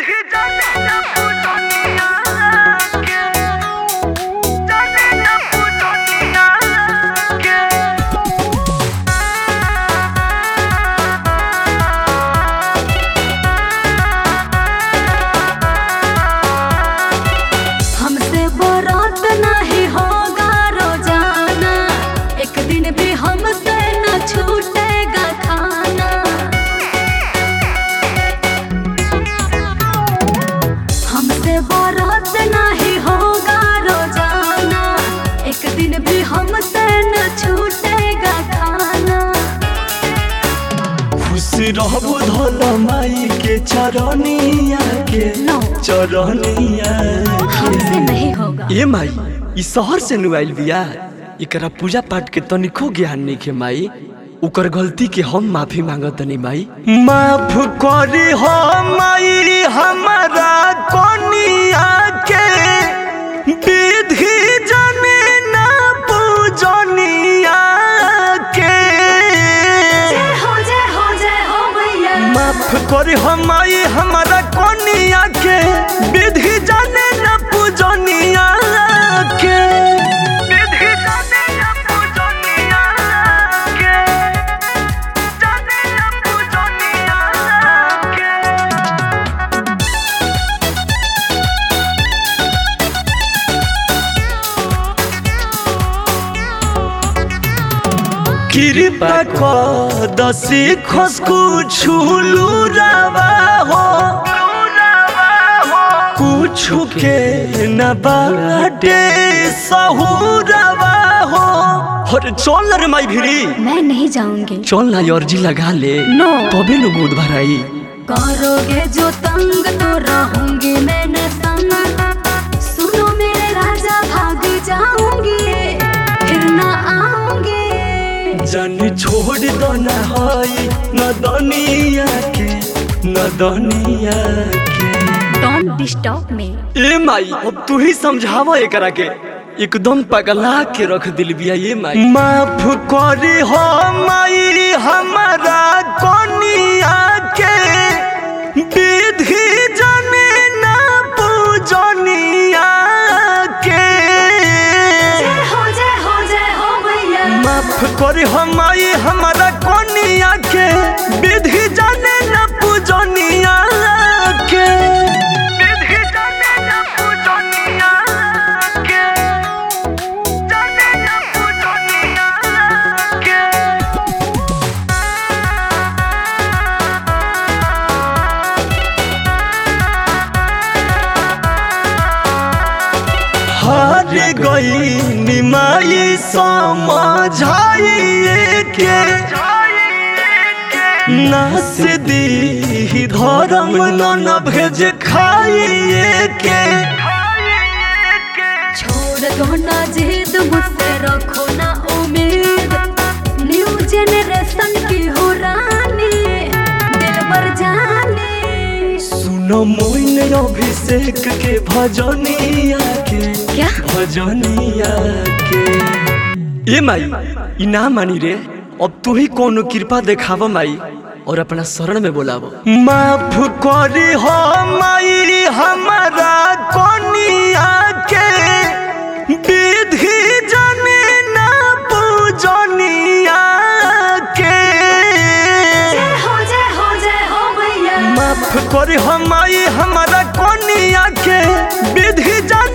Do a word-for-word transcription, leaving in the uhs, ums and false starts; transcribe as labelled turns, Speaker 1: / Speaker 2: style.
Speaker 1: रहबो धोल माई के चरनिया के
Speaker 2: no.
Speaker 1: चरनिया
Speaker 2: हमसे नहीं होगा।
Speaker 1: ए माई ई शहर से नुआइल बिया, एकरा पूजा पाठ के तनिको ज्ञान नहीं के माई। उकर गलती के हम माफी मांगतनी माई। माफ करी हो माई हमारा कोनिया के विधि जाने ना पूजनिया के। माफ करी हो माई हमारा कोनिया के विधि जाने ना पूजनिया के। विधि जाने ना पूजनिया के, जाने ना पूजनिया के। कृपा क दसी खसकु छुलू रावा हो, कुछु के न बाटे सहुरावा हो। अरे चल रे माई भिरी।
Speaker 2: मैं नहीं जाऊंगी।
Speaker 1: चल ना अर्जी लगा ले,
Speaker 2: नो।
Speaker 1: तबे न गोद भराई।
Speaker 2: करोगे जो तंग तो रहूंगी मैंने संग, सुनो मेरे राजा भाग जाऊंगी फिर ना आऊंगी।
Speaker 1: जन छोड़ दो न हाई न दुनिया के, न दुनिया के।
Speaker 2: Don't disturb me.
Speaker 1: ए माई अब तू ही समझावा एकरा के, एकदम पगला के रख दिल बिया ये माई। माफ करी हो माई हमारा कोनिया के विधि जाने ना पूजनिया के।
Speaker 2: हो जाए हो जाए हो भैया।
Speaker 1: माफ करी हो माई हमारा कोनिया के विधि जाने ना पूजनिया के। विधि जाने ना पूजनिया के, जाने ना पूजनिया के। हार गई निमाई समझाइए के, नास दी धर्म न भेज खाइए के।
Speaker 2: छोड़ दो ना जिद मुझसे रखो ना उम्मीद, न्यू जेनरेशन की हो रानी दिल पर जाने।
Speaker 1: सुनो मोइन अभिषेक के भजनिया के,
Speaker 2: क्या
Speaker 1: भजनिया के। ए माई ई ना मानी रे, अब तू ही कोनो कृपा देखाव माई और अपना शरण में बोलावो। माफ करी हो माई हमारा कोनिया के विधि जाने ना पूजनिया के।
Speaker 2: हो जाए हो जाए हो भैया।
Speaker 1: माफ करी हो माई हमारा कोनिया के विधि जाने